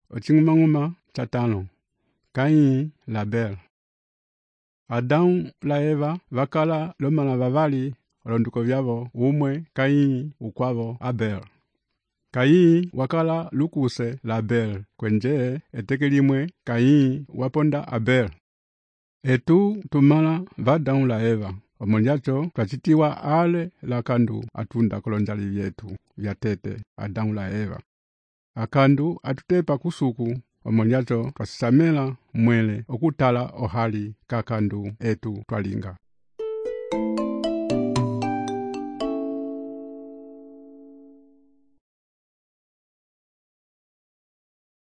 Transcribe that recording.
Ochingumanguma chatano. Kaini Label. Adamu la Eva vakala lomana vavali olonduko vyavo umwe Kaini ukwavo Abel. Kaini wakala lukuse Label kwenje etekelimwe Kaini waponda Abel. Etu tumala vadamu la Eva. Omonyacho twachitiwa ale la kandu atunda kolonjali vyetu vyatete Adamu la Eva. Akandu atutepa kusuku omonyacho twasisamela mwele okutala ohali kakandu etu twalinga.